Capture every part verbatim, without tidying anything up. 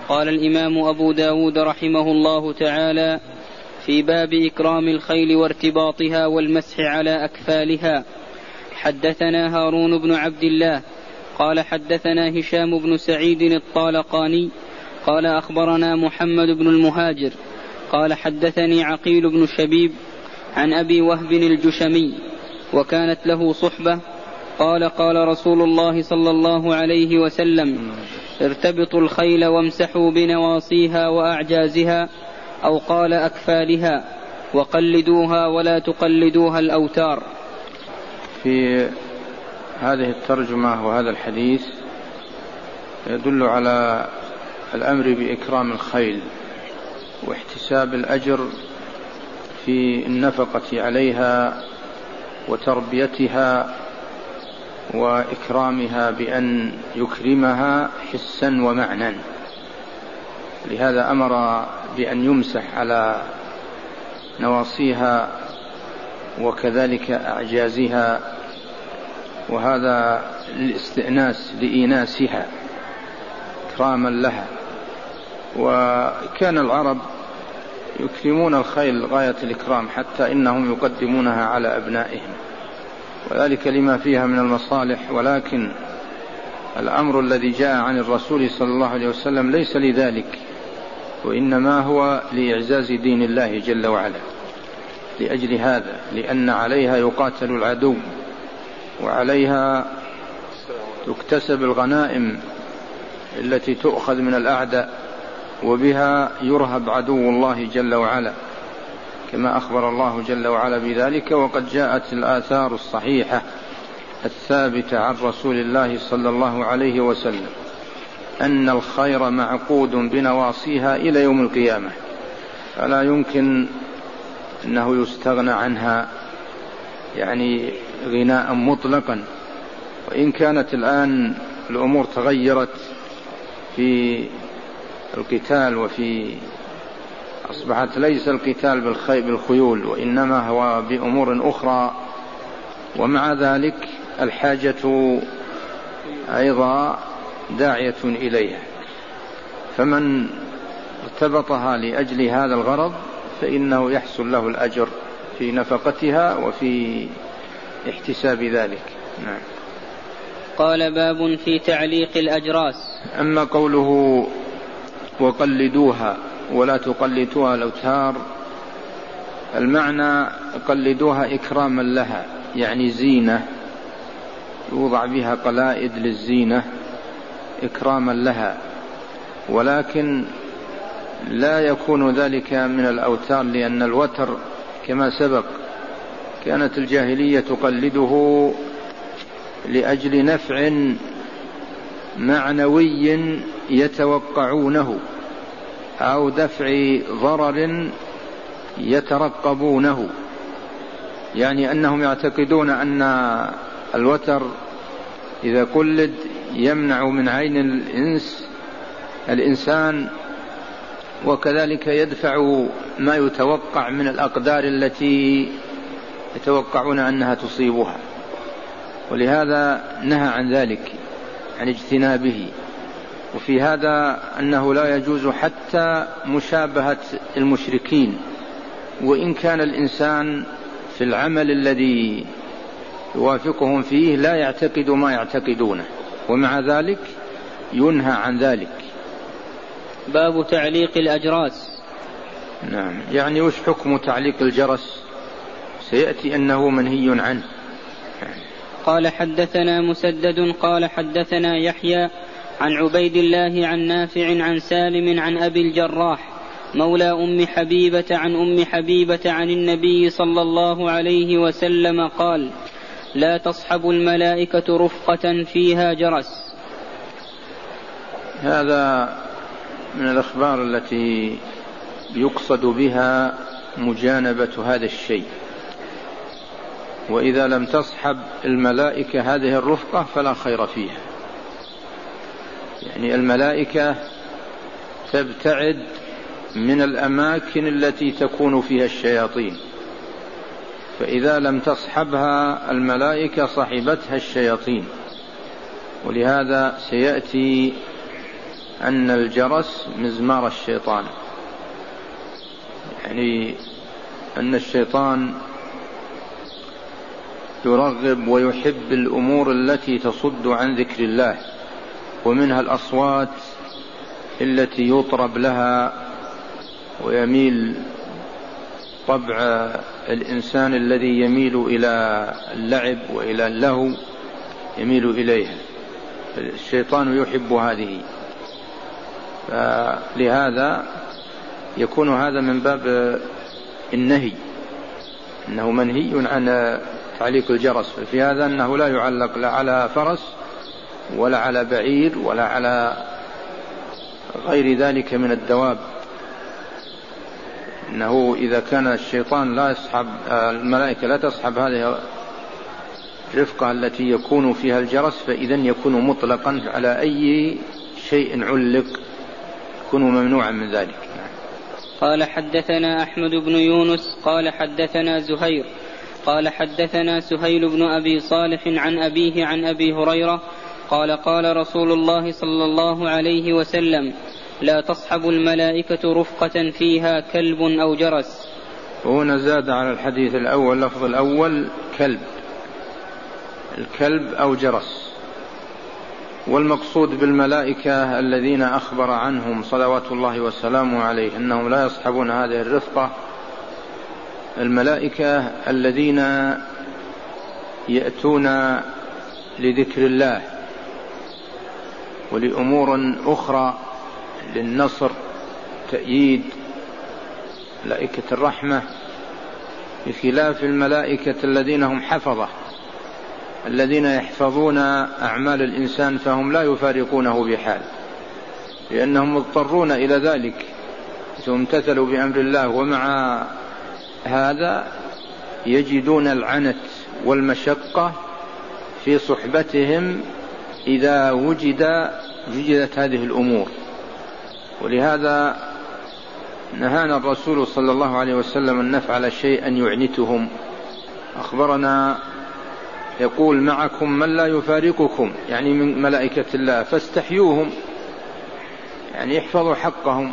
قال الإمام أبو داود رحمه الله تعالى في باب إكرام الخيل وارتباطها والمسح على أكفالها. حدثنا هارون بن عبد الله قال حدثنا هشام بن سعيد الطالقاني قال أخبرنا محمد بن المهاجر قال حدثني عقيل بن شبيب عن أبي وهب الجشمي وكانت له صحبة قال قال رسول الله صلى الله عليه وسلم ارتبطوا الخيل وامسحوا بنواصيها وأعجازها أو قال أكفالها وقلدوها ولا تقلدوها الأوتار. في هذه الترجمة وهذا الحديث يدل على الأمر بإكرام الخيل واحتساب الأجر في النفقة عليها وتربيتها وإكرامها بأن يكرمها حسا ومعنى. لهذا أمر بأن يمسح على نواصيها وكذلك أعجازها، وهذا الاستئناس لإيناسها إكراما لها. وكان العرب يكرمون الخيل غاية الإكرام حتى إنهم يقدمونها على أبنائهم، وذلك لما فيها من المصالح. ولكن الأمر الذي جاء عن الرسول صلى الله عليه وسلم ليس لذلك، وإنما هو لإعزاز دين الله جل وعلا. لأجل هذا، لأن عليها يقاتل العدو وعليها تكتسب الغنائم التي تؤخذ من الأعداء، وبها يرهب عدو الله جل وعلا كما أخبر الله جل وعلا بذلك. وقد جاءت الآثار الصحيحة الثابتة عن رسول الله صلى الله عليه وسلم أن الخير معقود بنواصيها إلى يوم القيامة، فلا يمكن أنه يستغنى عنها يعني غناء مطلقا. وإن كانت الآن الأمور تغيرت في القتال، وفي أصبحت ليس القتال بالخيول وإنما هو بأمور أخرى، ومع ذلك الحاجة أيضا داعية إليها. فمن ارتبطها لأجل هذا الغرض فإنه يحصل له الأجر في نفقتها وفي احتساب ذلك. نعم. قال باب في تعليق الأجراس. أما قوله وقلدوها ولا تقلدوها الأوتار، المعنى قلدوها إكراما لها، يعني زينة يوضع بها قلائد للزينة إكراما لها، ولكن لا يكون ذلك من الأوتار، لأن الوتر كما سبق كانت الجاهلية تقلده لأجل نفع معنوي يتوقعونه أو دفع ضرر يترقبونه، يعني أنهم يعتقدون أن الوتر إذا قلد يمنع من عين الإنس الإنسان، وكذلك يدفع ما يتوقع من الأقدار التي يتوقعون أنها تصيبها، ولهذا نهى عن ذلك، عن اجتنابه. وفي هذا أنه لا يجوز حتى مشابهة المشركين، وإن كان الإنسان في العمل الذي يوافقهم فيه لا يعتقد ما يعتقدونه، ومع ذلك ينهى عن ذلك. باب تعليق الأجراس. نعم، يعني وش حكم تعليق الجرس؟ سيأتي أنه منهي عنه. قال حدثنا مسدد قال حدثنا يحيى عن عبيد الله عن نافع عن سالم عن أبي الجراح مولى أم حبيبة عن أم حبيبة عن النبي صلى الله عليه وسلم قال: لا تصحب الملائكة رفقة فيها جرس. هذا من الأخبار التي يقصد بها مجانبة هذا الشيء، وإذا لم تصحب الملائكة هذه الرفقة فلا خير فيها. يعني الملائكة تبتعد من الأماكن التي تكون فيها الشياطين، فإذا لم تصحبها الملائكة صحبتها الشياطين. ولهذا سيأتي أن الجرس مزمار الشيطان، يعني أن الشيطان يرغب ويحب الأمور التي تصد عن ذكر الله، ومنها الأصوات التي يطرب لها ويميل طبع الإنسان الذي يميل إلى اللعب وإلى اللهو يميل إليها. الشيطان يحب هذه، فلهذا يكون هذا من باب النهي، أنه منهي عن تعليق الجرس. في هذا أنه لا يعلق لا على فرس ولا على بعير ولا على غير ذلك من الدواب، إنه إذا كان الشيطان لا يصحب الملائكة لا تصحب هذه الرفقة التي يكون فيها الجرس، فإذا يكون مطلقا على أي شيء علق يكون ممنوعا من ذلك. قال حدثنا أحمد بن يونس قال حدثنا زهير قال حدثنا سهيل بن أبي صالح عن أبيه عن أبي هريرة قال قال رسول الله صلى الله عليه وسلم: لا تصحب الملائكة رفقة فيها كلب أو جرس. وهنا زاد على الحديث الأول لفظ الأول كلب، الكلب أو جرس. والمقصود بالملائكة الذين أخبر عنهم صلوات الله وسلامه عليه أنهم لا يصحبون هذه الرفقة، الملائكة الذين يأتون لذكر الله ولأمور أخرى، للنصر، تأييد، ملائكة الرحمة، بخلاف الملائكة الذين هم حفظة الذين يحفظون أعمال الإنسان، فهم لا يفارقونه بحال، لأنهم مضطرون إلى ذلك، امتثلوا بأمر الله، ومع هذا يجدون العنت والمشقة في صحبتهم إذا وجد وجدت هذه الأمور. ولهذا نهانا الرسول صلى الله عليه وسلم أن نفعل شيئا يعنتهم. أخبرنا يقول: معكم من لا يفارقكم، يعني من ملائكة الله، فاستحيوهم، يعني يحفظوا حقهم.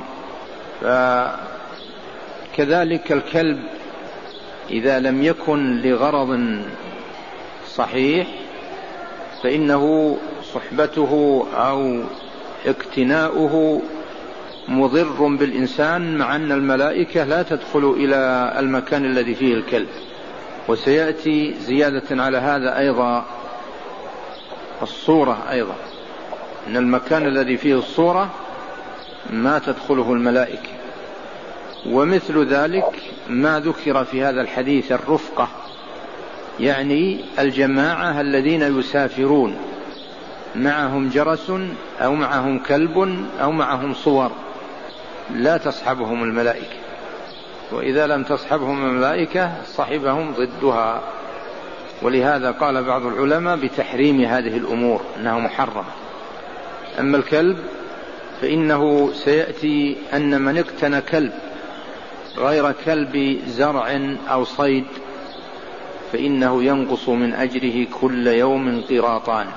فكذلك الكلب إذا لم يكن لغرض صحيح فإنه صحبته أو اقتناؤه مضر بالإنسان، مع أن الملائكة لا تدخل إلى المكان الذي فيه الكلب. وسيأتي زيادة على هذا أيضا الصورة، أيضا أن المكان الذي فيه الصورة ما تدخله الملائكة. ومثل ذلك ما ذكر في هذا الحديث الرفقة، يعني الجماعة الذين يسافرون معهم جرس أو معهم كلب أو معهم صور، لا تصحبهم الملائكة، وإذا لم تصحبهم الملائكة صحبهم ضدها. ولهذا قال بعض العلماء بتحريم هذه الأمور، أنها محرمة. أما الكلب فإنه سيأتي أن من اقتنى كلب غير كلب زرع أو صيد فإنه ينقص من أجره كل يوم قيراطان.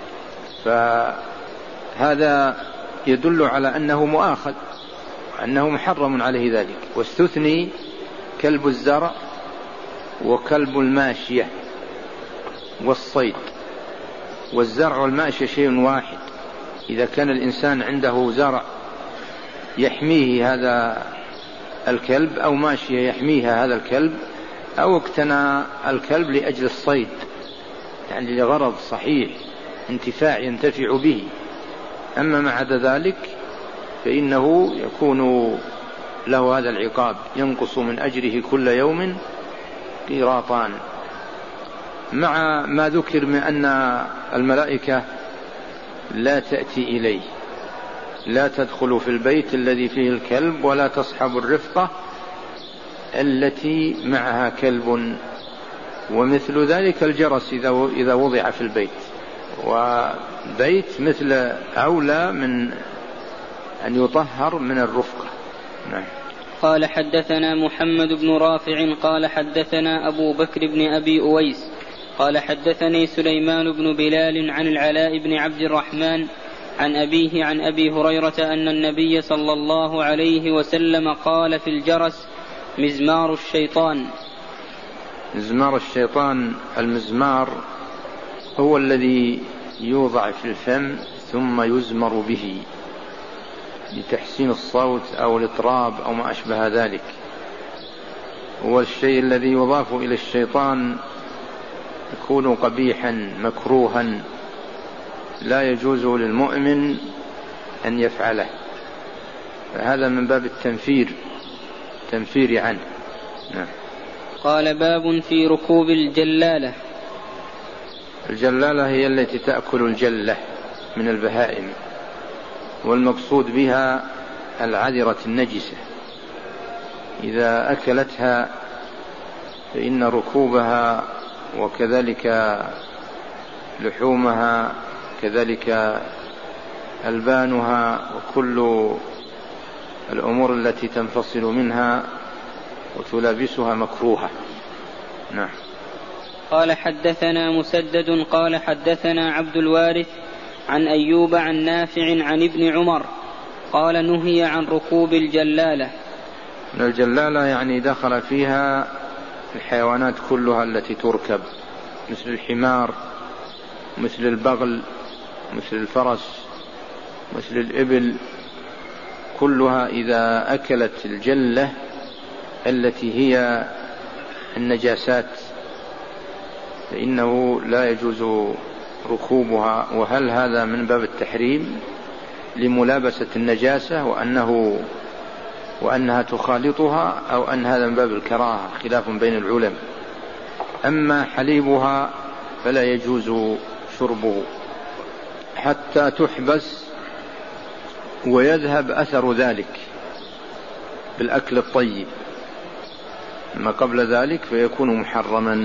فهذا يدل على أنه مؤاخذ، أنه محرم عليه ذلك. واستثني كلب الزرع وكلب الماشية والصيد. والزرع والماشية شيء واحد، إذا كان الإنسان عنده زرع يحميه هذا الكلب أو ماشية يحميها هذا الكلب، أو اقتنى الكلب لأجل الصيد، يعني لغرض صحيح انتفاع ينتفع به، أما ما عدا ذلك فإنه يكون له هذا العقاب، ينقص من أجره كل يوم قيراطان. مع ما ذكر من أن الملائكة لا تأتي إليه، لا تدخل في البيت الذي فيه الكلب، ولا تصحب الرفقة التي معها كلب. ومثل ذلك الجرس إذا وضع في البيت، وبيت مثل أولى من أن يطهر من الرفقة. نعم. قال حدثنا محمد بن رافع قال حدثنا أبو بكر بن أبي أويس قال حدثني سليمان بن بلال عن العلاء بن عبد الرحمن عن أبيه عن أبي هريرة أن النبي صلى الله عليه وسلم قال في الجرس: مزمار الشيطان. مزمار الشيطان، المزمار هو الذي يوضع في الفم ثم يزمر به لتحسين الصوت أو الإطراب أو ما أشبه ذلك. هو الشيء الذي يضاف إلى الشيطان يكون قبيحا مكروها لا يجوز للمؤمن أن يفعله، فهذا من باب التنفير تنفير عنه. نعم. قال: باب في ركوب الجلالة. الجلالة هي التي تأكل الجلة من البهائم، والمقصود بها العذرة النجسة، إذا أكلتها فإن ركوبها وكذلك لحومها كذلك ألبانها وكل الأمور التي تنفصل منها وتلابسها مكروهة. نعم. قال: حدثنا مسدد قال حدثنا عبد الوارث عن أيوب عن نافع عن ابن عمر قال: نهي عن ركوب الجلالة. الجلالة يعني دخل فيها الحيوانات كلها التي تركب، مثل الحمار، مثل البغل، مثل الفرس، مثل الإبل، كلها إذا أكلت الجلة التي هي النجاسات فإنه لا يجوز ركوبها. وهل هذا من باب التحريم لملابسة النجاسة وأنه وأنها تخالطها، أو أن هذا من باب الكراهة؟ خلاف بين العلماء. أما حليبها فلا يجوز شربه حتى تحبس ويذهب أثر ذلك بالأكل الطيب، أما قبل ذلك فيكون محرما.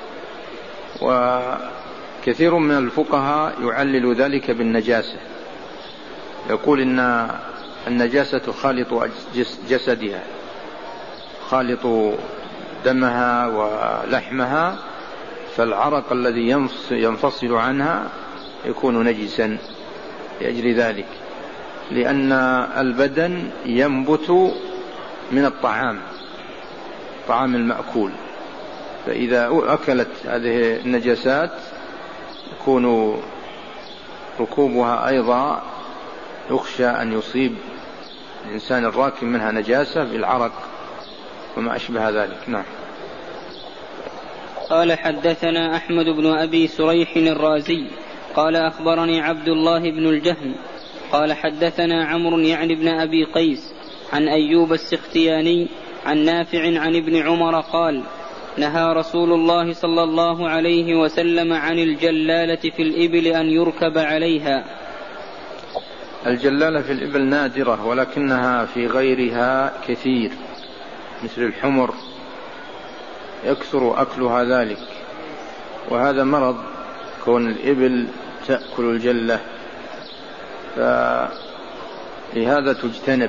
وكثير من الفقهاء يعلل ذلك بالنجاسة، يقول إن النجاسة خالط جسدها، خالط دمها ولحمها، فالعرق الذي ينفصل عنها يكون نجسا لأجل ذلك، لأن البدن ينبت من الطعام طعام المأكول، فإذا أكلت هذه النجاسات يكون ركوبها أيضا يخشى أن يصيب الإنسان الراكب منها نجاسة بالعرق وما أشبه ذلك. نعم. قال: حدثنا أحمد بن أبي سريح الرازي قال: أخبرني عبد الله بن الجهم قال: حدثنا عمرو يعني بن أبي قيس عن أيوب السختياني عن نافع عن ابن عمر قال: نهى رسول الله صلى الله عليه وسلم عن الجلالة في الإبل أن يركب عليها. الجلالة في الإبل نادرة، ولكنها في غيرها كثير، مثل الحمر يكثر أكلها ذلك، وهذا مرض كون الإبل تأكل الجلة، فلهذا تجتنب.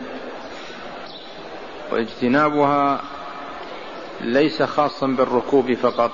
واجتنابها ليس خاصا بالركوب فقط،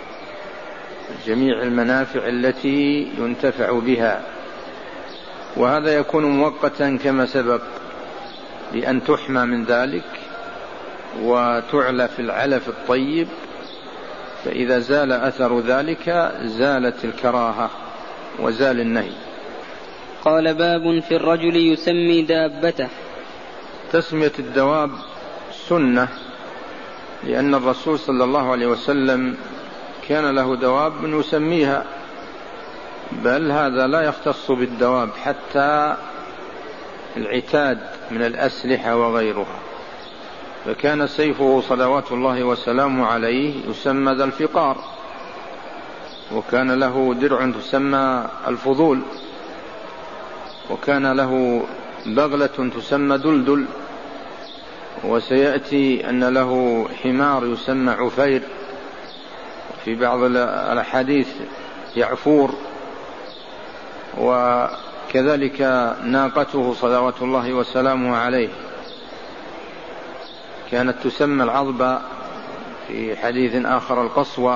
جميع المنافع التي ينتفع بها، وهذا يكون مؤقتا كما سبق، لأن تحمى من ذلك وتعلى في العلف الطيب، فإذا زال أثر ذلك زالت الكراهة وزال النهي. قال: باب في الرجل يسمي دابته. تسمية الدواب سنة، لأن الرسول صلى الله عليه وسلم كان له دواب يسميها، بل هذا لا يختص بالدواب، حتى العتاد من الأسلحة وغيرها، فكان سيفه صلوات الله وسلامه عليه يسمى ذا الفقار، وكان له درع تسمى الفضول، وكان له بغلة تسمى دلدل، وسيأتي أن له حمار يسمى عفير، في بعض الأحاديث يعفور، وكذلك ناقته صلوات الله وسلامه عليه كانت تسمى العضبة، في حديث آخر القصوى،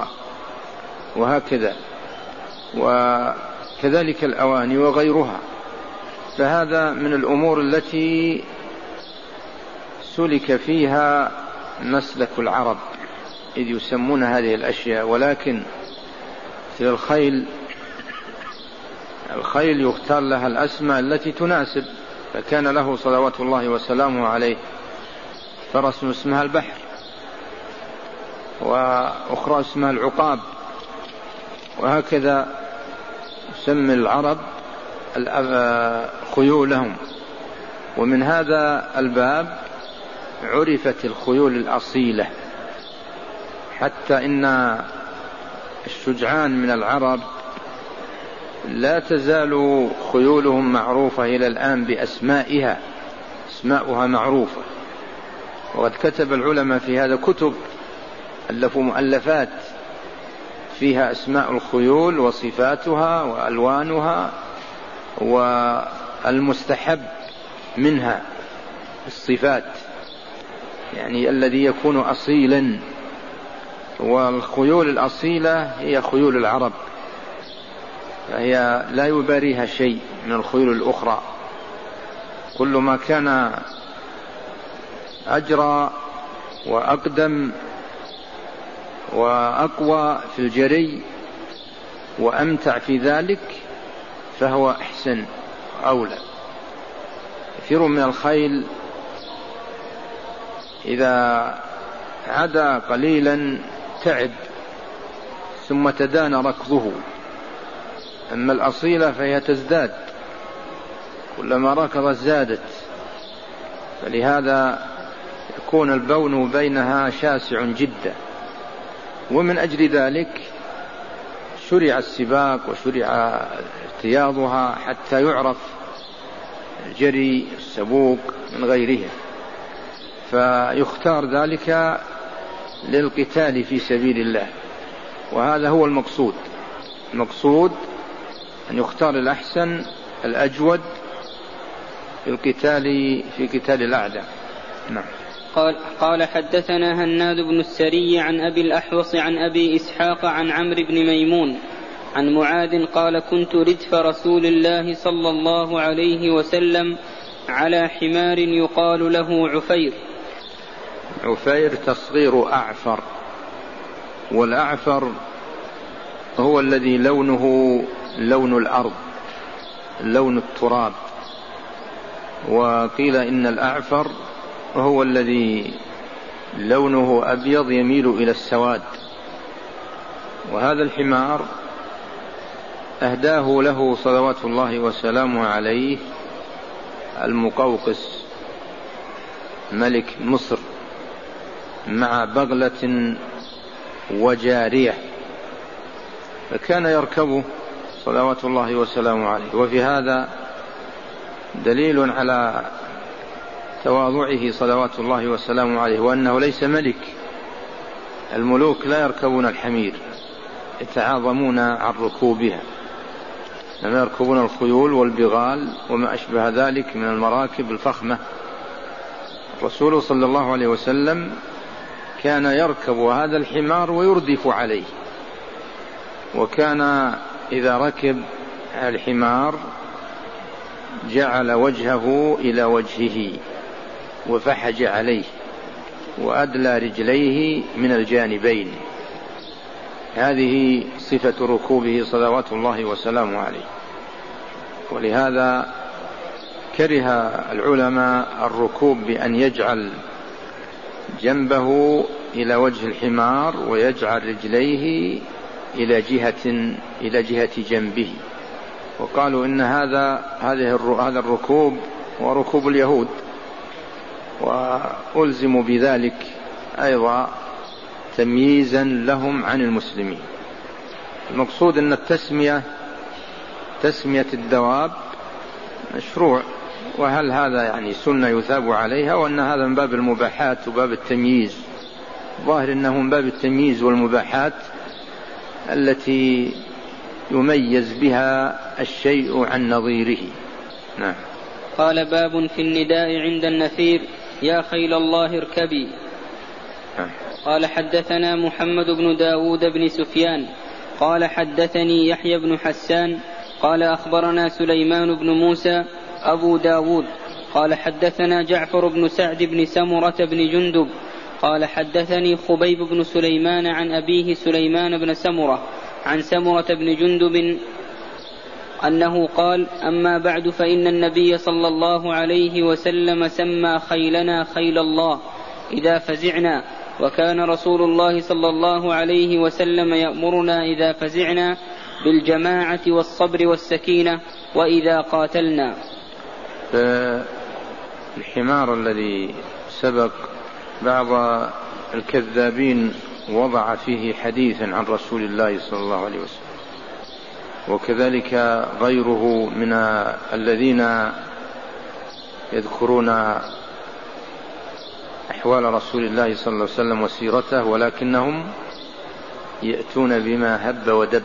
وهكذا، وكذلك الأواني وغيرها. فهذا من الأمور التي سلك فيها مسلك العرب إذ يسمون هذه الأشياء. ولكن مثل الخيل الخيل يختار لها الأسماء التي تناسب، فكان له صلوات الله وسلامه عليه فرس اسمها البحر، وأخرى اسمها العقاب، وهكذا يسمي العرب خيولهم. ومن هذا الباب عرفت الخيول الأصيلة، حتى إن الشجعان من العرب لا تزال خيولهم معروفة إلى الآن بأسمائها، أسماؤها معروفة. وقد كتب العلماء في هذا كتب، ألفوا مؤلفات فيها أسماء الخيول وصفاتها وألوانها والمستحب منها الصفات، يعني الذي يكون أصيلا. والخيول الأصيلة هي خيول العرب، فهي لا يباريها شيء من الخيول الأخرى. كل ما كان أجرى وأقدم وأقوى في الجري وأمتع في ذلك فهو أحسن أولى. كثير من الخيل إذا عدا قليلا تعب ثم تدان ركضه، أما الأصيلة فهي تزداد، كلما ركضت زادت، فلهذا يكون البون بينها شاسع جدا. ومن أجل ذلك شرع السباق وشرع ارتياضها حتى يعرف الجري السبوق من غيرها، فيختار ذلك للقتال في سبيل الله. وهذا هو المقصود، المقصود أن يختار الأحسن الأجود في القتال في قتال الأعداء. نعم. قال, قال حدثنا هناد بن السري عن أبي الأحوص عن أبي إسحاق عن عمرو بن ميمون عن معاذ قال كنت ردف رسول الله صلى الله عليه وسلم على حمار يقال له عفير. عفير تصغير أعفر، والأعفر هو الذي لونه لون الأرض، لون التراب. وقيل إن الأعفر هو الذي لونه أبيض يميل إلى السواد. وهذا الحمار أهداه له صلوات الله وسلامه عليه المقوقس ملك مصر مع بغلة وجارية، فكان يركبه صلوات الله وسلامه عليه. وفي هذا دليل على تواضعه صلوات الله وسلامه عليه، وأنه ليس ملك. الملوك لا يركبون الحمير، يتعاظمون عن ركوبها، لما يركبون الخيول والبغال وما أشبه ذلك من المراكب الفخمة. الرسول صلى الله عليه وسلم كان يركب هذا الحمار ويردف عليه، وكان إذا ركب الحمار جعل وجهه إلى وجهه وفحج عليه وأدلى رجليه من الجانبين. هذه صفة ركوبه صلوات الله وسلامه عليه. ولهذا كره العلماء الركوب بأن يجعل جنبه إلى وجه الحمار ويجعل رجليه إلى جهة إلى جهة جنبه، وقالوا إن هذا هذا الركوب هو ركوب اليهود، وألزموا بذلك أيضا تمييزا لهم عن المسلمين. المقصود أن التسمية تسمية الدواب مشروع، وهل هذا يعني سنة يثاب عليها، وأن هذا من باب المباحات وباب التمييز؟ ظاهر أنه من باب التمييز والمباحات التي يميز بها الشيء عن نظيره. نعم. قال باب في النداء عند النفير يا خيل الله اركبي. نعم. قال حدثنا محمد بن داود بن سفيان قال حدثني يحيى بن حسان قال أخبرنا سليمان بن موسى أبو داود قال حدثنا جعفر بن سعد بن سمرة بن جندب قال حدثني خبيب بن سليمان عن أبيه سليمان بن سمرة عن سمرة بن جندب أنه قال أما بعد فإن النبي صلى الله عليه وسلم سمى خيلنا خيل الله إذا فزعنا، وكان رسول الله صلى الله عليه وسلم يأمرنا إذا فزعنا بالجماعة والصبر والسكينة وإذا قاتلنا. الحمار الذي سبق بعض الكذابين وضع فيه حديثا عن رسول الله صلى الله عليه وسلم، وكذلك غيره من الذين يذكرون أحوال رسول الله صلى الله عليه وسلم وسيرته، ولكنهم يأتون بما هب ودب،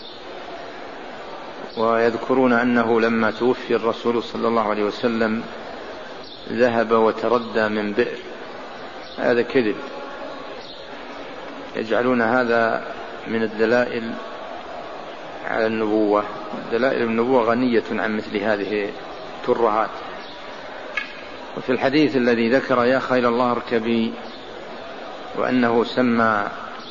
ويذكرون أنه لما توفي الرسول صلى الله عليه وسلم ذهب وتردى من بئر. هذا كذب، يجعلون هذا من الدلائل على النبوة. دلائل النبوة غنية عن مثل هذه الترهات. وفي الحديث الذي ذكر يا خيل الله اركبي، وأنه سمى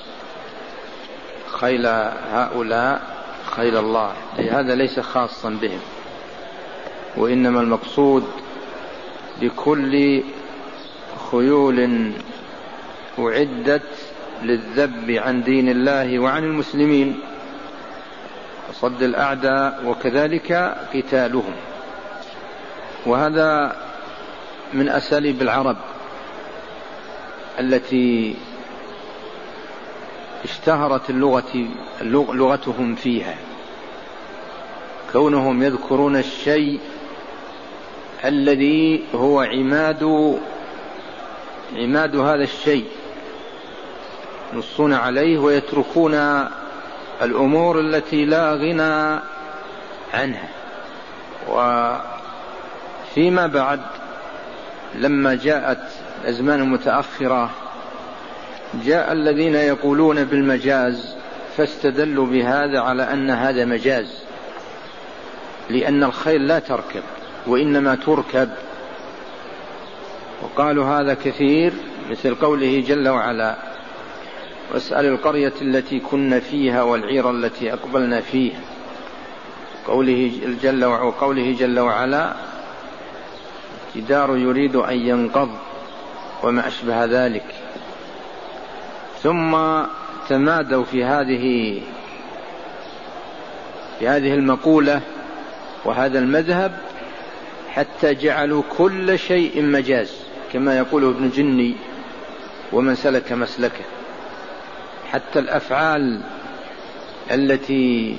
خيل هؤلاء خيل الله، هذا ليس خاصا بهم، وإنما المقصود بكل خيول أعدت للذب عن دين الله وعن المسلمين وصد الأعداء، وكذلك قتالهم. وهذا من أساليب العرب التي اشتهرت اللغة لغتهم فيها، كونهم يذكرون الشيء الذي هو عماد عماد هذا الشيء، ينصون عليه ويتركون الأمور التي لا غنى عنها. وفيما بعد لما جاءت الأزمان المتأخرة جاء الذين يقولون بالمجاز، فاستدلوا بهذا على أن هذا مجاز، لأن الخيل لا تركب وإنما تركب. وقالوا هذا كثير، مثل قوله جل وعلا واسأل القرية التي كنا فيها والعير التي أقبلنا فيها، قوله جل وعلا وقوله جل وعلا جدار يريد أن ينقض وما أشبه ذلك. ثم تمادوا في هذه في هذه المقولة وهذا المذهب حتى جعلوا كل شيء مجاز، كما يقول ابن جني ومن سلك مسلكه. حتى الأفعال التي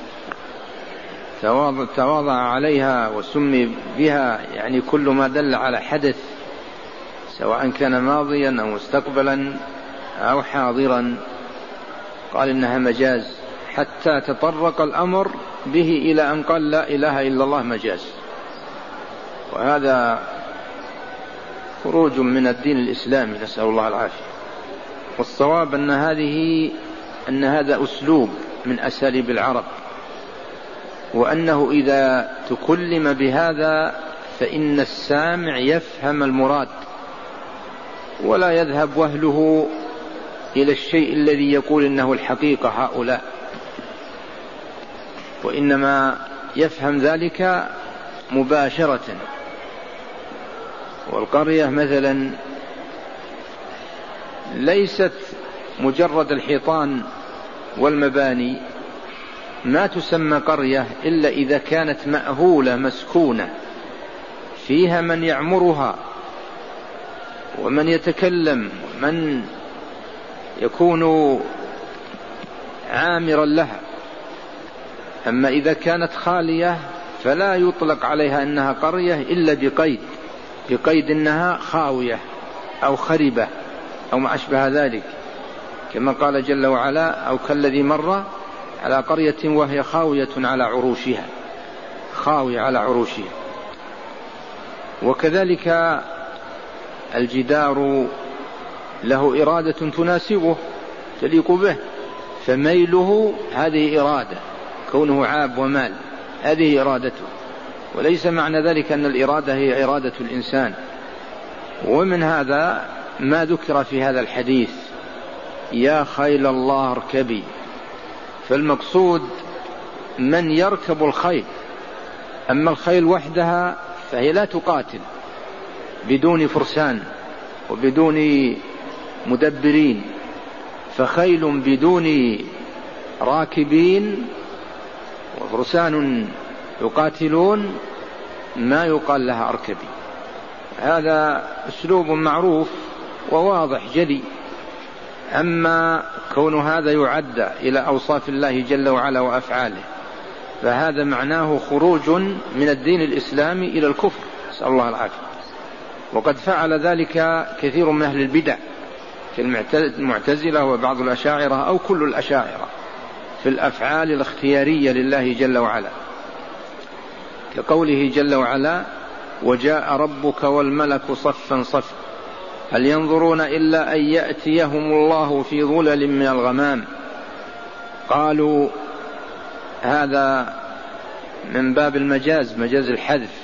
تواضع عليها وسمي بها، يعني كل ما دل على حدث سواء كان ماضيا أو مستقبلا أو حاضرا، قال إنها مجاز، حتى تطرق الأمر به إلى أن قال لا إله إلا الله مجاز. وهذا خروج من الدين الإسلامي، نسأل الله العافية. والصواب أن هذه أن هذا أسلوب من أساليب العرب، وأنه إذا تكلم بهذا فإن السامع يفهم المراد ولا يذهب وهله إلى الشيء الذي يقول إنه الحقيقة هؤلاء، وإنما يفهم ذلك مباشرة. والقرية مثلا ليست مجرد الحيطان والمباني، ما تسمى قرية إلا إذا كانت مأهولة مسكونة فيها من يعمرها ومن يتكلم ومن يكون عامرا لها. أما إذا كانت خالية فلا يطلق عليها أنها قرية إلا بقيد بقيد أنها خاوية أو خربة أو ما أشبه ذلك، كما قال جل وعلا أو كالذي مر على قرية وهي خاوية على عروشها، خاوية على عروشها. وكذلك الجدار له إرادة تناسبه تليق به، فميله هذه إرادة، كونه عاب ومال هذه إرادته. وليس معنى ذلك أن الإرادة هي إرادة الإنسان. ومن هذا ما ذكر في هذا الحديث يا خيل الله اركبي، فالمقصود من يركب الخيل. أما الخيل وحدها فهي لا تقاتل بدون فرسان وبدون مدبرين، فخيل بدون راكبين وفرسان يقاتلون ما يقال لها اركبي. هذا أسلوب معروف وواضح جلي. أما كون هذا يعد إلى أوصاف الله جل وعلا وأفعاله فهذا معناه خروج من الدين الإسلامي إلى الكفر، نسأل الله العافية. وقد فعل ذلك كثير من أهل البدع كالمعتزلة وبعض الأشاعرة أو كل الأشاعرة في الأفعال الاختيارية لله جل وعلا، كقوله جل وعلا وجاء ربك والملك صفا صفا هل ينظرون إلا أن يأتيهم الله في ظلل من الغمام. قالوا هذا من باب المجاز، مجاز الحذف،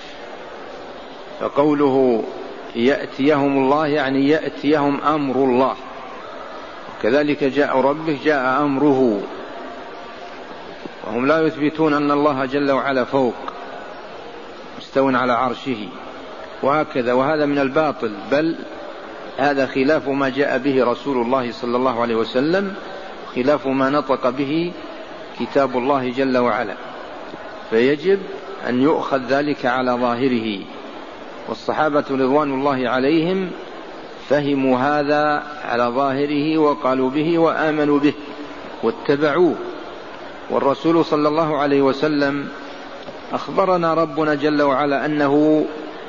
فقوله يأتيهم الله يعني يأتيهم أمر الله، وكذلك جاء ربك جاء أمره، وهم لا يثبتون أن الله جل وعلا فوق مستوى على عرشه وهكذا، وهذا من الباطل، بل هذا خلاف ما جاء به رسول الله صلى الله عليه وسلم، خلاف ما نطق به كتاب الله جل وعلا، فيجب أن يؤخذ ذلك على ظاهره. والصحابة رضوان الله عليهم فهموا هذا على ظاهره وقالوا به وآمنوا به واتبعوه. والرسول صلى الله عليه وسلم أخبرنا ربنا جل وعلا أنه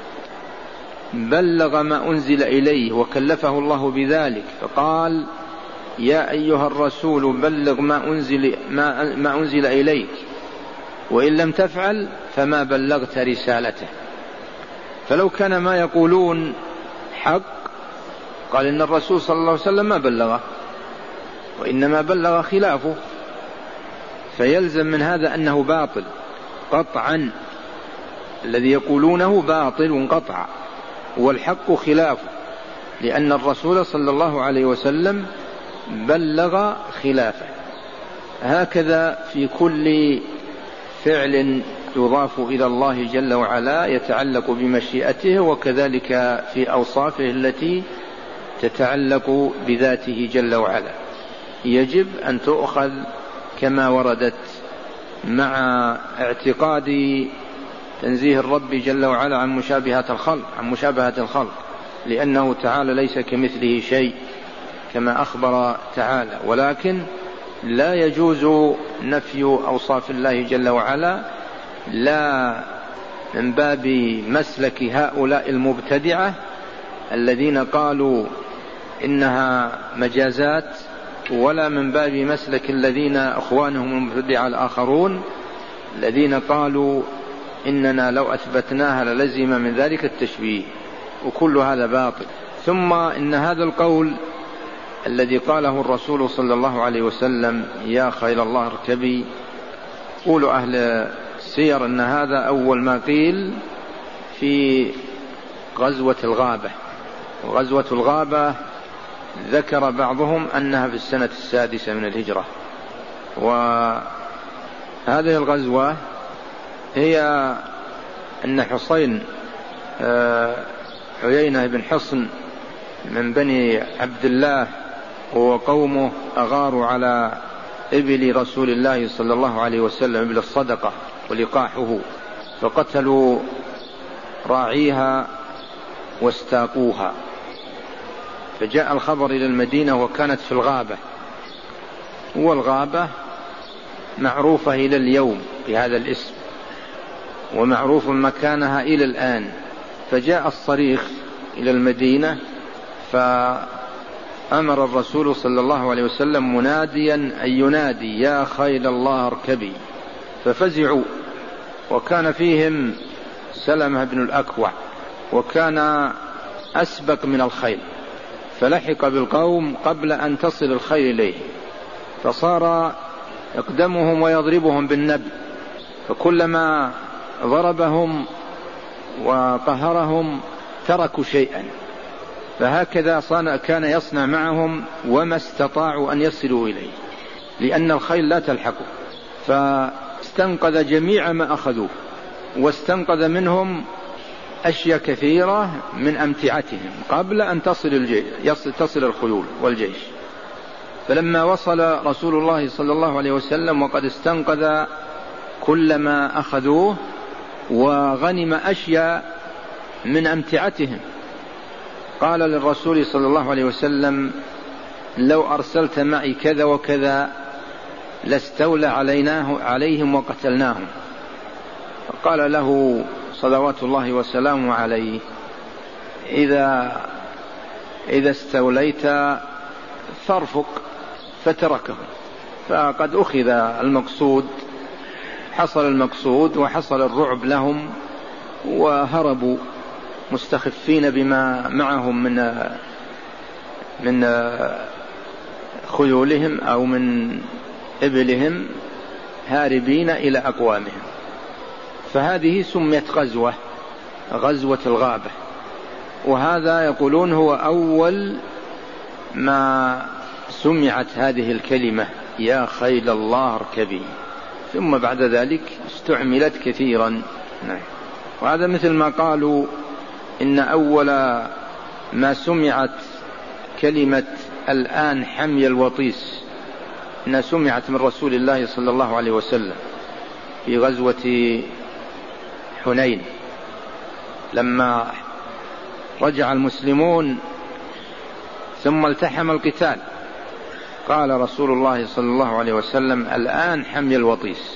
بلغ ما أنزل إليه وكلفه الله بذلك، فقال يا أيها الرسول بلغ ما أنزل, ما, ما أنزل إليك وإن لم تفعل فما بلغت رسالته. فلو كان ما يقولون حق قال إن الرسول صلى الله عليه وسلم ما بلغه وإنما بلغ خلافه، فيلزم من هذا أنه باطل قطعا، الذي يقولونه باطل قطعا والحق خلافه، لأن الرسول صلى الله عليه وسلم بلغ خلافه. هكذا في كل فعل يضاف إلى الله جل وعلا يتعلق بمشيئته، وكذلك في أوصافه التي تتعلق بذاته جل وعلا يجب أن تؤخذ كما وردت، مع اعتقاد تنزيه الرب جل وعلا عن مشابهة الخلق عن مشابهة الخلق لأنه تعالى ليس كمثله شيء كما أخبر تعالى. ولكن لا يجوز نفي أوصاف الله جل وعلا، لا من باب مسلك هؤلاء المبتدعة الذين قالوا إنها مجازات، ولا من باب مسلك الذين أخوانهم المبتدعة الآخرون الذين قالوا إننا لو أثبتناها للزم من ذلك التشبيه، وكل هذا باطل. ثم إن هذا القول الذي قاله الرسول صلى الله عليه وسلم يا خيل الله اركبي، قول أهل السير أن هذا أول ما قيل في غزوة الغابة، وغزوة الغابة ذكر بعضهم أنها في السنة السادسة من الهجرة. وهذه الغزوة هي أن حصين عيينة بن حصن من بني عبد الله وقومه أغاروا على إبل رسول الله صلى الله عليه وسلم إبل الصدقة ولقاحه، فقتلوا راعيها واستاقوها، فجاء الخبر إلى المدينة وكانت في الغابة، والغابة معروفة إلى اليوم بهذا الاسم ومعروف مكانها إلى الآن. فجاء الصريخ إلى المدينة فأمر الرسول صلى الله عليه وسلم مناديا أن ينادي يا خيل الله اركبي، ففزعوا، وكان فيهم سلمة بن الأكوع وكان أسبق من الخيل، فلحق بالقوم قبل أن تصل الخيل إليه، فصار يقدمهم ويضربهم بالنبل، فكلما ضربهم وقهرهم تركوا شيئا، فهكذا كان يصنع معهم وما استطاعوا أن يصلوا إليه، لأن الخيل لا تلحقه. فاستنقذ جميع ما أخذوه، واستنقذ منهم أشياء كثيرة من أمتعتهم قبل أن تصل, الجيش تصل الخيول والجيش. فلما وصل رسول الله صلى الله عليه وسلم وقد استنقذ كل ما أخذوه وغنم أشياء من أمتعتهم، قال للرسول صلى الله عليه وسلم: لو أرسلت معي كذا وكذا لاستولى عليناه عليهم وقتلناهم. فقال له صلوات الله وسلامه عليه: إذا إذا استوليت فارفق، فتركه. فقد أخذ المقصود، حصل المقصود وحصل الرعب لهم، وهربوا مستخفين بما معهم من من خيولهم أو من إبلهم، هاربين إلى أقوامهم. فهذه سميت غزوة غزوة الغابة. وهذا يقولون هو أول ما سمعت هذه الكلمة: يا خيل الله اركبي. ثم بعد ذلك استعملت كثيرا. وهذا مثل ما قالوا إن أول ما سمعت كلمة الآن حمي الوطيس إن سمعت من رسول الله صلى الله عليه وسلم في غزوة حنين، لما رجع المسلمون ثم التحم القتال، قال رسول الله صلى الله عليه وسلم: الآن حمي الوطيس.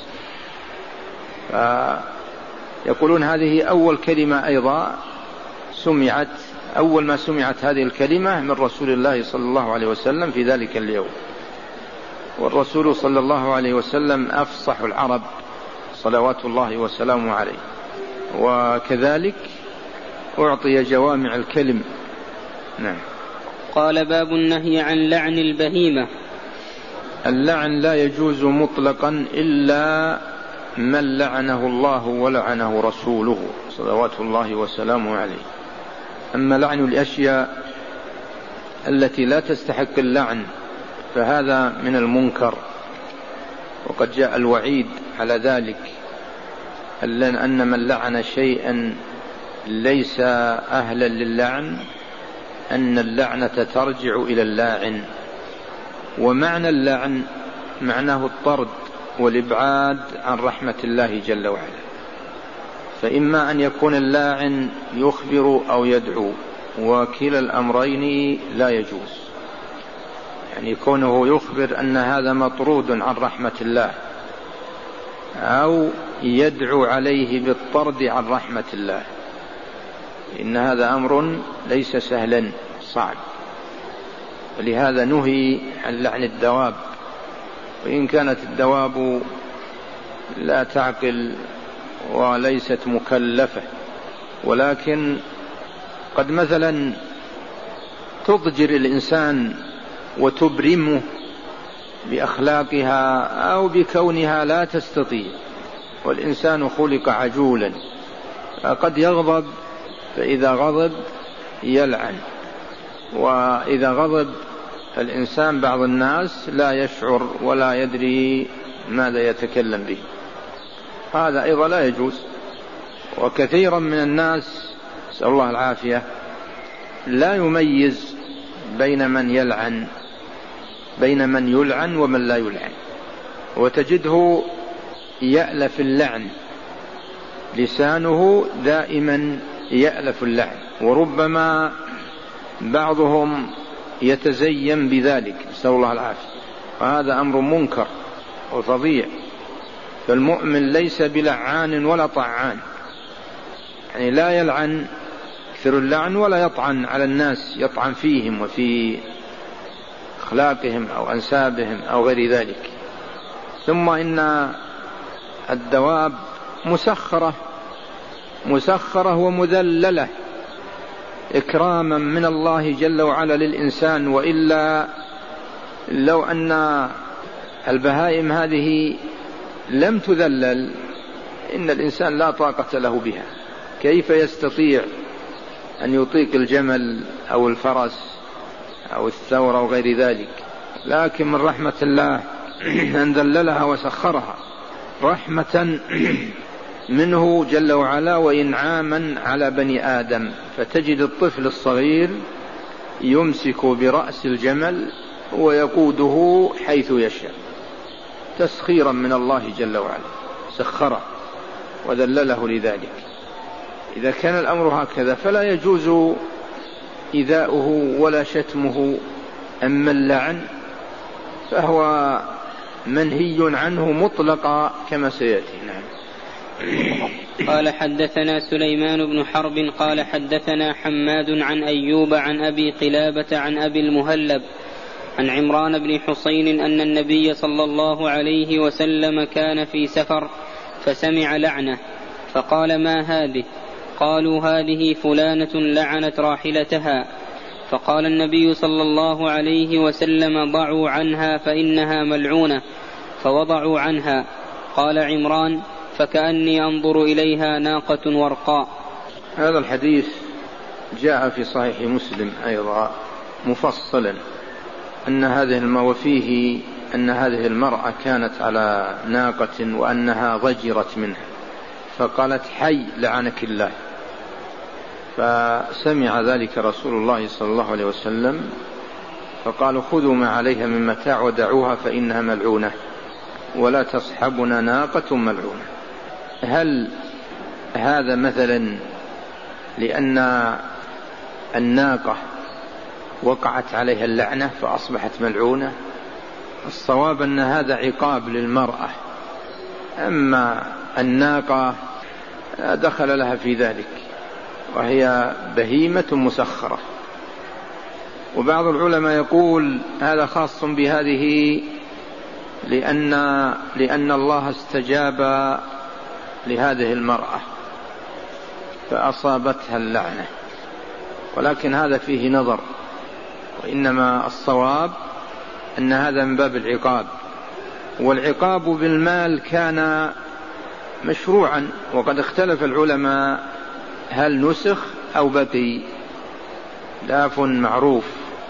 يقولون هذه أول كلمة أيضا سمعت، أول ما سمعت هذه الكلمة من رسول الله صلى الله عليه وسلم في ذلك اليوم. والرسول صلى الله عليه وسلم أفصح العرب صلوات الله وسلامه عليه، وكذلك أعطي جوامع الكلم. نعم. قال: باب النهي عن لعن البهيمة. اللعن لا يجوز مطلقا إلا من لعنه الله ولعنه رسوله صلوات الله وسلامه عليه. أما لعن الأشياء التي لا تستحق اللعن فهذا من المنكر، وقد جاء الوعيد على ذلك، أن من لعن شيئا ليس أهلا للعن أن اللعنة ترجع إلى اللاعن. ومعنى اللعن معناه الطرد والإبعاد عن رحمة الله جل وعلا. فإما أن يكون اللاعن يخبر أو يدعو، وكلا الأمرين لا يجوز، يعني كونه يخبر أن هذا مطرود عن رحمة الله، أو يدعو عليه بالطرد عن رحمة الله، إن هذا أمر ليس سهلا، صعب. ولهذا نهي عن لعن الدواب، وإن كانت الدواب لا تعقل وليست مكلفة، ولكن قد مثلا تضجر الإنسان وتبرمه بأخلاقها أو بكونها لا تستطيع، والإنسان خلق عجولا، قد يغضب، فإذا غضب يلعن. وإذا غضب الإنسان بعض الناس لا يشعر ولا يدري ماذا يتكلم به، هذا أيضا لا يجوز. وكثيرا من الناس نسأل الله العافية لا يميز بين من يلعن بين من يلعن ومن لا يلعن، وتجده يألف اللعن، لسانه دائما يألف اللعن، وربما بعضهم يتزين بذلك نسأل الله العافية، وهذا أمر منكر وفظيع. فالمؤمن ليس بلعان ولا طعان، يعني لا يلعن كثر اللعن ولا يطعن على الناس، يطعن فيهم وفي أخلاقهم أو أنسابهم أو غير ذلك. ثم إن الدواب مسخرة مسخرة ومذللة إكراما من الله جل وعلا للإنسان، وإلا لو أن البهائم هذه لم تذلل إن الإنسان لا طاقة له بها، كيف يستطيع أن يطيق الجمل أو الفرس أو الثور أو غير ذلك؟ لكن من رحمة الله أن ذللها وسخرها رحمة منه جل وعلا وإنعاما على بني آدم. فتجد الطفل الصغير يمسك برأس الجمل ويقوده حيث يشاء تسخيرا من الله جل وعلا، سخره وذلله لذلك. إذا كان الأمر هكذا فلا يجوز إيذاؤه ولا شتمه. أما اللعن فهو منهي عنه مطلقا كما سيأتي. نعم. قال حدثنا سليمان بن حرب قال حدثنا حماد عن أيوب عن أبي قلابة عن أبي المهلب عن عمران بن حسين أن النبي صلى الله عليه وسلم كان في سفر فسمع لعنة فقال: ما هذه؟ قالوا: هذه فلانة لعنت راحلتها. فقال النبي صلى الله عليه وسلم: ضعوا عنها فإنها ملعونة. فوضعوا عنها. قال عمران: فكأني أنظر إليها ناقة ورقاء. هذا الحديث جاء في صحيح مسلم أيضا مفصلا أن هذه المرأة وفيه أن هذه المرأة كانت على ناقة وأنها ضجرت منها فقالت: حي لعنك الله. فسمع ذلك رسول الله صلى الله عليه وسلم فقالوا: خذوا ما عليها من متاع ودعوها فإنها ملعونة ولا تصحبنا ناقة ملعونة. هل هذا مثلا لأن الناقة وقعت عليها اللعنة فأصبحت ملعونة؟ الصواب أن هذا عقاب للمرأة، أما الناقة دخل لها في ذلك وهي بهيمة مسخرة. وبعض العلماء يقول هذا خاص بهذه لأن, لأن الله استجاب لهذه المرأة فأصابتها اللعنة، ولكن هذا فيه نظر، وإنما الصواب أن هذا من باب العقاب. والعقاب بالمال كان مشروعا، وقد اختلف العلماء هل نسخ أو بقي، خلاف معروف.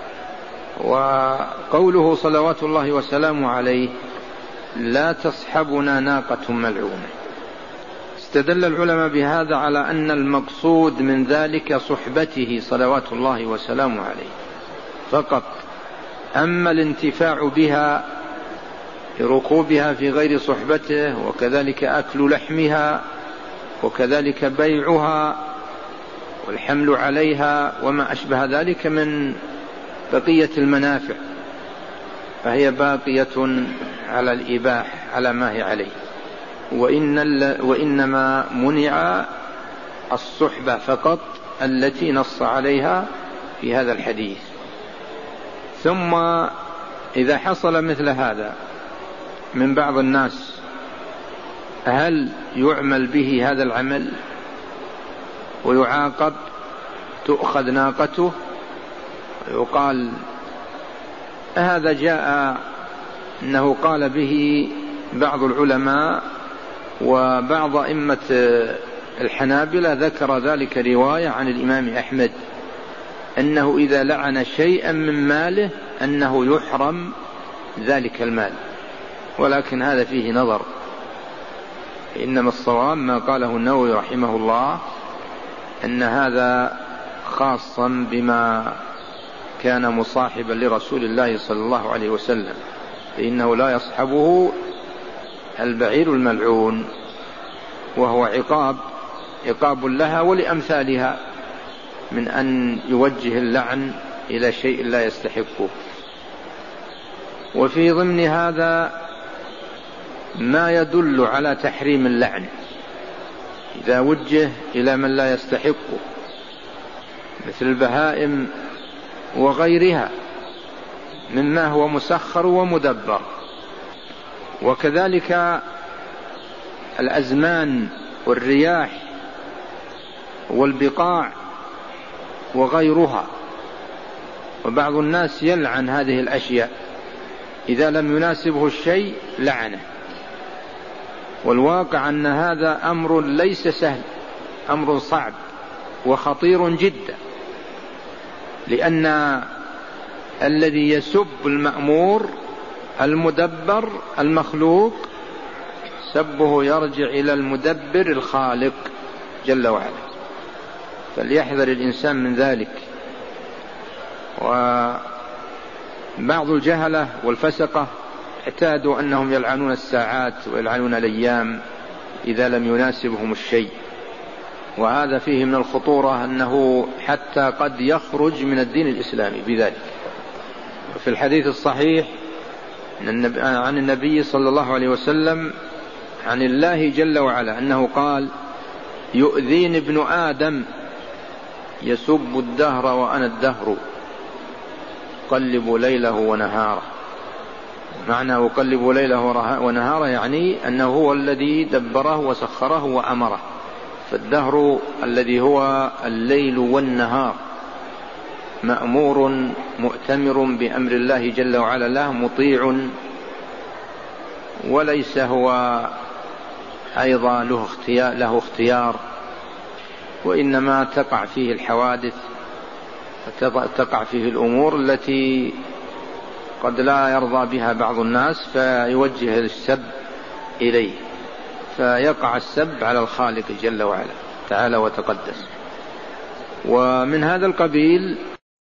وقوله صلوات الله وسلامه عليه: لا تصحبنا ناقة ملعونة، استدل العلماء بهذا على أن المقصود من ذلك صحبته صلوات الله وسلامه عليه فقط. أما الانتفاع بها ركوبها في غير صحبته، وكذلك أكل لحمها، وكذلك بيعها والحمل عليها وما أشبه ذلك من بقية المنافع، فهي باقية على الإباح على ما هي عليه. وإن وإنما منع الصحبة فقط التي نص عليها في هذا الحديث. ثم إذا حصل مثل هذا من بعض الناس هل يعمل به هذا العمل ويعاقب؟ تؤخذ ناقته ويقال هذا جاء أنه قال به بعض العلماء وبعض أئمة الحنابلة، ذكر ذلك رواية عن الإمام أحمد أنه إذا لعن شيئا من ماله أنه يحرم ذلك المال، ولكن هذا فيه نظر. إنما الصواب ما قاله النووي رحمه الله أن هذا خاصا بما كان مصاحبا لرسول الله صلى الله عليه وسلم، فإنه لا يصحبه البعير الملعون، وهو عقاب عقاب لها ولأمثالها من أن يوجه اللعن إلى شيء لا يستحقه. وفي ضمن هذا ما يدل على تحريم اللعن إذا وجه إلى من لا يستحقه، مثل البهائم وغيرها مما هو مسخر ومدبر، وكذلك الأزمان والرياح والبقاع وغيرها. وبعض الناس يلعن هذه الأشياء إذا لم يناسبه الشيء لعنه، والواقع أن هذا أمر ليس سهل، أمر صعب وخطير جدا، لأن الذي يسب المأمور المدبر المخلوق سبه يرجع إلى المدبر الخالق جل وعلا، فليحذر الإنسان من ذلك. وبعض الجهلة والفسقة اعتادوا أنهم يلعنون الساعات ويلعنون الأيام إذا لم يناسبهم الشيء، وهذا فيه من الخطورة أنه حتى قد يخرج من الدين الإسلامي بذلك. في الحديث الصحيح عن النبي صلى الله عليه وسلم عن الله جل وعلا أنه قال: يؤذيني ابن آدم يسب الدهر وأنا الدهر أقلب ليله ونهاره. معنى أقلب ليله ونهاره يعني أنه هو الذي دبره وسخره وأمره، فالدهر الذي هو الليل والنهار مأمور مؤتمر بأمر الله جل وعلا له، مطيع، وليس هو أيضا له اختيار, له اختيار وإنما تقع فيه الحوادث، تقع فيه الأمور التي قد لا يرضى بها بعض الناس فيوجه السب إليه، فيقع السب على الخالق جل وعلا تعالى وتقدس. ومن هذا القبيل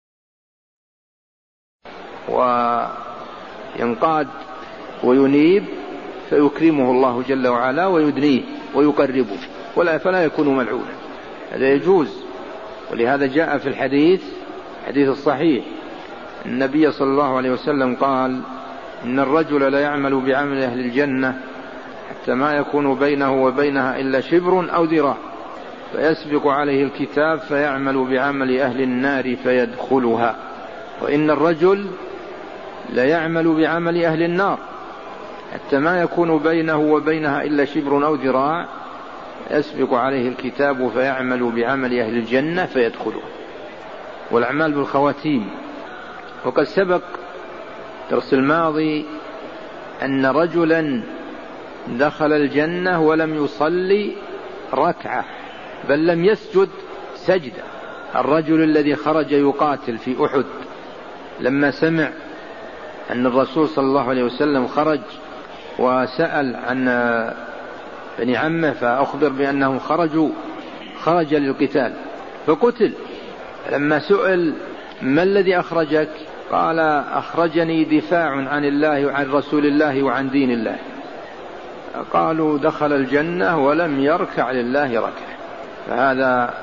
وينقاد وينيب فيكرمه الله جل وعلا ويدنيه ويقربه ولا فلا يكون ملعونا، هذا يجوز. ولهذا جاء في الحديث حديث الصحيح النبي صلى الله عليه وسلم قال: إن الرجل لا يعمل بعمل أهل الجنة حتى ما يكون بينه وبينها إلا شبر أو ذراع، فيسبق عليه الكتاب فيعمل بعمل أهل النار فيدخلها، وإن الرجل لا يعمل بعمل أهل النار حتى ما يكون بينه وبينها إلا شبر أو ذراع، يسبق عليه الكتاب فيعمل بعمل أهل الجنة فيدخلها. والأعمال بالخواتيم. وقد سبق درس الماضي أن رجلا دخل الجنة ولم يصلي ركعة بل لم يسجد سجدة، الرجل الذي خرج يقاتل في أحد لما سمع أن الرسول صلى الله عليه وسلم خرج وسأل عن بني عمه فأخبر بأنهم خرجوا خرج للقتال فقتل. لما سئل: ما الذي أخرجك؟ قال: أخرجني دفاع عن الله وعن رسول الله وعن دين الله. قالوا: دخل الجنة ولم يركع لله ركعة. فهذا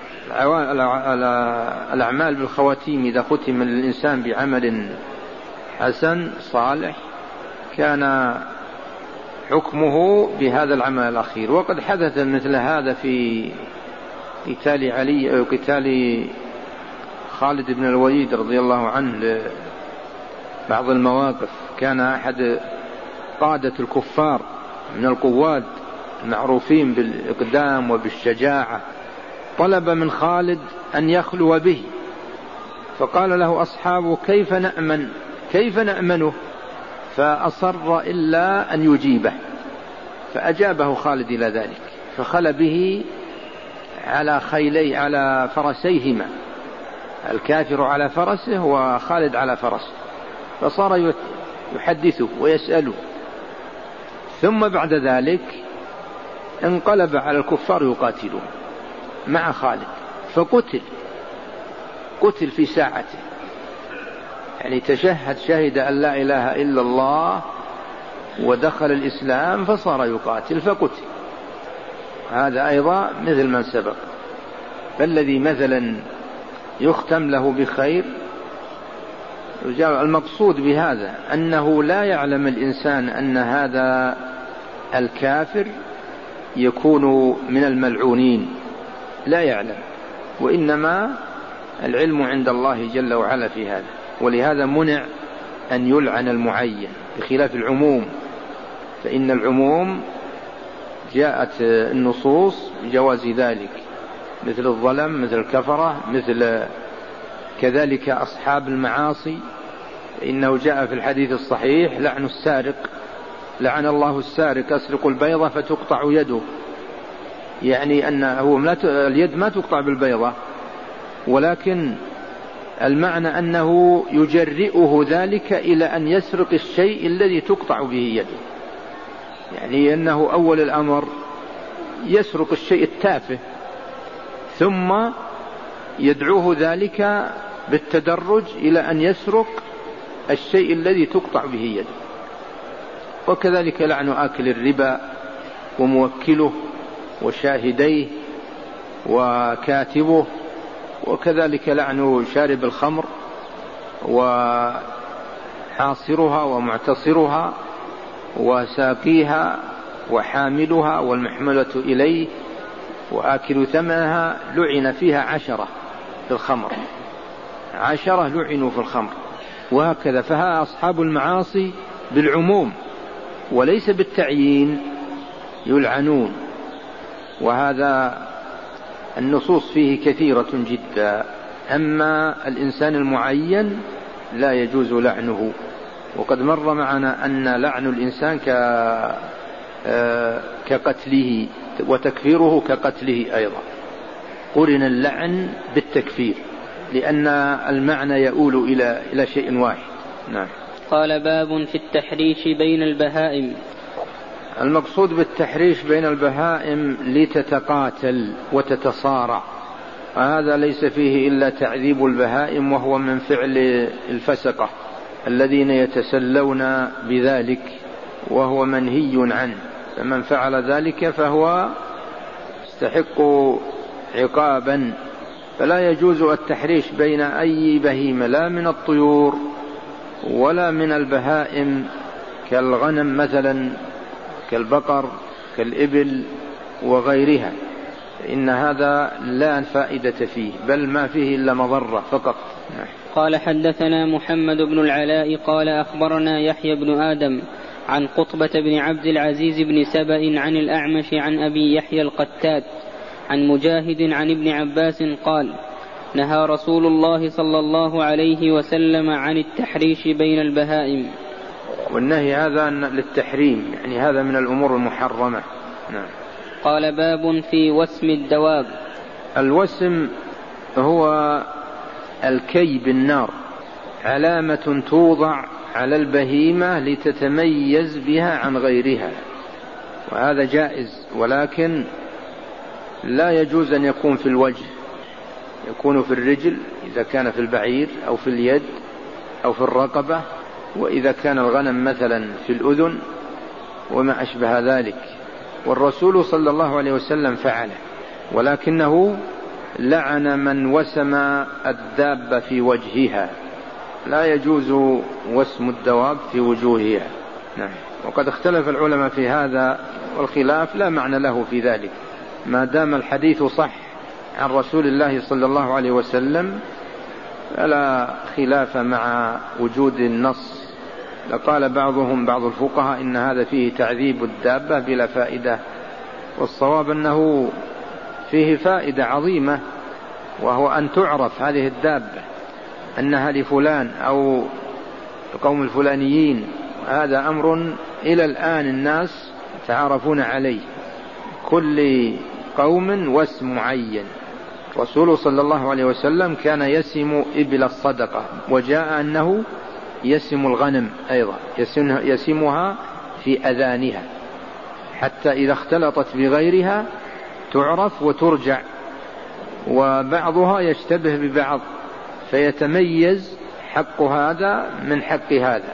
الأعمال بالخواتيم إذا ختم الإنسان بعمل حسن صالح كان حكمه بهذا العمل الأخير. وقد حدث مثل هذا في قتال علي أو قتال خالد بن الوليد رضي الله عنه بعض المواقف. كان أحد قادة الكفار من القواد المعروفين بالإقدام وبالشجاعة طلب من خالد أن يخلو به، فقال له أصحابه: كيف نأمن كيف نأمنه؟ فأصر إلا أن يجيبه، فأجابه خالد إلى ذلك، فخلى به على خيلي على فرسيهما، الكافر على فرسه وخالد على فرسه، فصار يحدثه ويسأله. ثم بعد ذلك انقلب على الكفار يقاتلون مع خالد فقتل قتل في ساعته، يعني تشهد شهد أن لا إله إلا الله ودخل الإسلام فصار يقاتل فقتل. هذا أيضا مثل من سبق. فالذي مثلا يختم له بخير، المقصود بهذا أنه لا يعلم الإنسان أن هذا الكافر يكون من الملعونين، لا يعلم، وإنما العلم عند الله جل وعلا في هذا. ولهذا منع أن يلعن المعين بخلاف العموم، فإن العموم جاءت النصوص بجواز ذلك، مثل الظلم، مثل الكفرة، مثل كذلك أصحاب المعاصي، إنه جاء في الحديث الصحيح: لعن السارق لعن الله السارق يسرق البيضة فتقطع يده، يعني أنه اليد ما تقطع بالبيضة، ولكن المعنى أنه يجرئه ذلك إلى أن يسرق الشيء الذي تقطع به يده، يعني أنه أول الأمر يسرق الشيء التافه ثم يدعوه ذلك بالتدرج إلى أن يسرق الشيء الذي تقطع به يده. وكذلك لعن آكل الربا وموكله وشاهديه وكاتبه، وكذلك لعن شارب الخمر وحاصرها ومعتصرها وساقيها وحاملها والمحملة إليه وآكل ثمنها، لعن فيها عشرة في الخمر، عشرة لعنوا في الخمر. وهكذا فها أصحاب المعاصي بالعموم وليس بالتعيين يلعنون، وهذا النصوص فيه كثيرة جدا. أما الإنسان المعين لا يجوز لعنه، وقد مر معنا أن لعن الإنسان كقتله وتكفيره كقتله أيضا، قرن اللعن بالتكفير لأن المعنى يؤول إلى إلى شيء واحد. نعم. قال باب في التحريش بين البهائم. المقصود بالتحريش بين البهائم لتتقاتل وتتصارع، وهذا ليس فيه إلا تعذيب البهائم، وهو من فعل الفسقة الذين يتسلون بذلك، وهو منهي عنه، فمن فعل ذلك فهو يستحق عقابا. فلا يجوز التحريش بين أي بهيمة، لا من الطيور ولا من البهائم كالغنم مثلا، كالبقر، كالإبل وغيرها، إن هذا لا فائدة فيه، بل ما فيه إلا مضرة فقط. قال حدثنا محمد بن العلاء قال أخبرنا يحيى بن آدم عن قطبة بن عبد العزيز بن سبأ عن الأعمش عن أبي يحيى القتات عن مجاهد عن ابن عباس قال نهى رسول الله صلى الله عليه وسلم عن التحريش بين البهائم. والنهي هذا للتحريم، يعني هذا من الأمور المحرمة. نعم. قال باب في وسم الدواب. الوسم هو الكي بالنار، علامة توضع على البهيمة لتتميز بها عن غيرها، وهذا جائز، ولكن لا يجوز أن يكون في الوجه، يكون في الرجل إذا كان في البعير، أو في اليد، أو في الرقبة، وإذا كان الغنم مثلا في الأذن وما أشبه ذلك. والرسول صلى الله عليه وسلم فعله، ولكنه لعن من وسم الدابة في وجهها، لا يجوز وسم الدواب في وجوهها. نعم. وقد اختلف العلماء في هذا، والخلاف لا معنى له في ذلك، ما دام الحديث صح عن رسول الله صلى الله عليه وسلم فلا خلاف مع وجود النص. لقال بعضهم بعض الفقهاء إن هذا فيه تعذيب الدابة بلا فائدة، والصواب أنه فيه فائدة عظيمة، وهو أن تعرف هذه الدابة أنها لفلان أو القوم الفلانيين، هذا أمر إلى الآن الناس تعرفون عليه، كل قوم واسم معين. رسول صلى الله عليه وسلم كان يسم إبل الصدقة، وجاء أنه يسم الغنم أيضا، يسمها في أذانها حتى إذا اختلطت بغيرها تعرف وترجع، وبعضها يشتبه ببعض فيتميز حق هذا من حق هذا،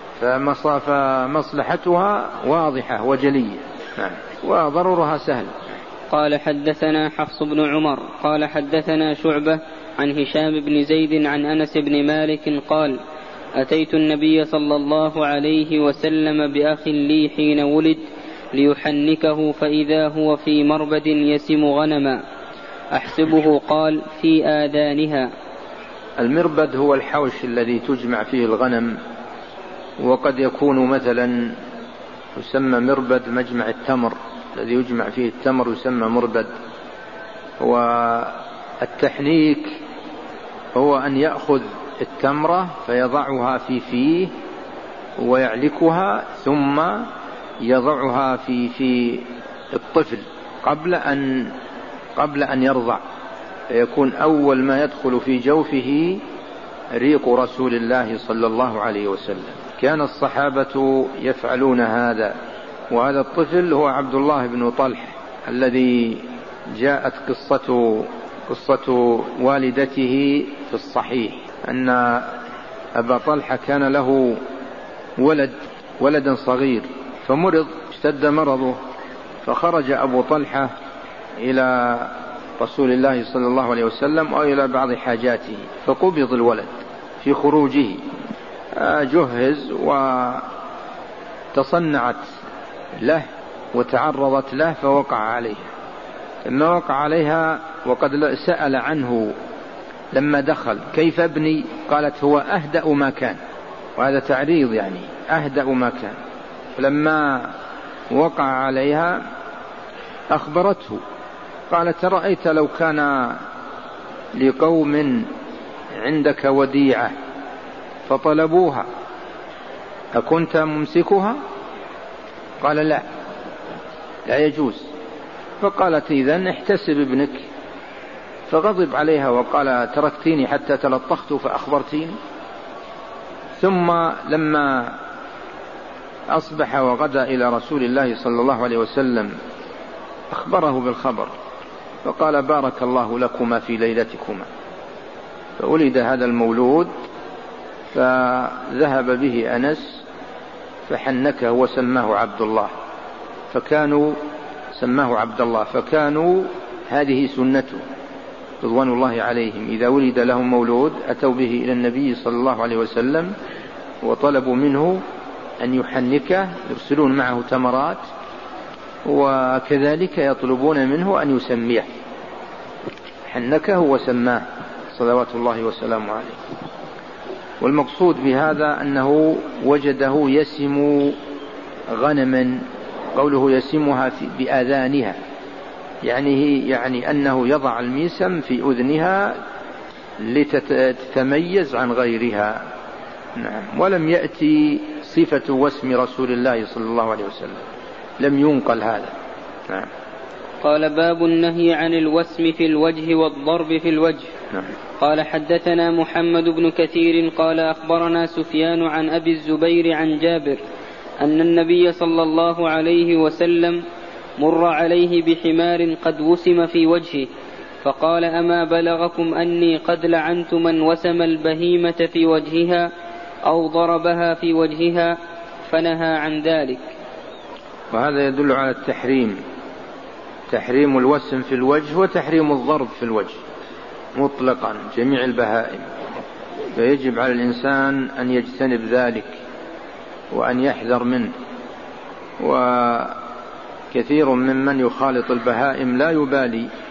فمصلحتها واضحة وجلية وضررها سهل. قال حدثنا حفص بن عمر قال حدثنا شعبة عن هشام بن زيد عن أنس بن مالك قال أتيت النبي صلى الله عليه وسلم بأخ لي حين ولد ليحنكه، فإذا هو في مربد يسم غنما أحسبه قال في آذانها. المربد هو الحوش الذي تجمع فيه الغنم، وقد يكون مثلا يسمى مربد مجمع التمر، الذي يجمع فيه التمر يسمى مربد. والتحنيك هو أن يأخذ التمرة فيضعها في فيه ويعلكها ثم يضعها في في الطفل قبل أن قبل أن يرضع، فيكون أول ما يدخل في جوفه ريق رسول الله صلى الله عليه وسلم. كان الصحابة يفعلون هذا. وهذا الطفل هو عبد الله بن طلحة الذي جاءت قصة قصة والدته في الصحيح أن أبا طلحة كان له ولد ولدا صغير فمرض، اشتد مرضه، فخرج أبو طلحة إلى رسول الله صلى الله عليه وسلم أو إلى بعض حاجاته، فقبض الولد في خروجه، جهز وتصنعت له وتعرضت له فوقع عليه. لما وقع عليها وقد سأل عنه لما دخل كيف ابني، قالت هو أهدأ ما كان، وهذا تعريض يعني أهدأ ما كان. فلما وقع عليها أخبرته قالت رأيت لو كان لقوم عندك وديعة فطلبوها أكنت ممسكها؟ قال لا لا يجوز. فقالت إذن احتسب ابنك. فغضب عليها وقال تركتيني حتى تلطخت فأخبرتيني. ثم لما أصبح وغدا إلى رسول الله صلى الله عليه وسلم أخبره بالخبر فقال بارك الله لكما في ليلتكما. فولد هذا المولود فذهب به أنس فحنكه وسماه عبد الله، فكانوا سماه عبد الله فكانوا هذه سنته رضوان الله عليهم، إذا ولد لهم مولود أتوا به إلى النبي صلى الله عليه وسلم وطلبوا منه أن يحنكه، يرسلون معه تمرات، وكذلك يطلبون منه أن يسميه، حنكه وسماه صلوات الله وسلامه عليه. والمقصود بهذا أنه وجده يسم غنما، قوله يسمها بآذانها يعني يعني أنه يضع الميسم في أذنها لتتميز عن غيرها. نعم. ولم يأتي صفة وسم رسول الله صلى الله عليه وسلم، لم ينقل هذا. نعم. قال باب النهي عن الوسم في الوجه والضرب في الوجه. نعم. قال حدثنا محمد بن كثير قال أخبرنا سفيان عن أبي الزبير عن جابر أن النبي صلى الله عليه وسلم مر عليه بحمار قد وسم في وجهه فقال أما بلغكم أني قد لعنت من وسم البهيمة في وجهها أو ضربها في وجهها، فنهى عن ذلك. وهذا يدل على التحريم، تحريم الوسم في الوجه وتحريم الضرب في الوجه مطلقا جميع البهائم، فيجب على الإنسان أن يجتنب ذلك وأن يحذر منه. وكثير ممن يخالط البهائم لا يبالي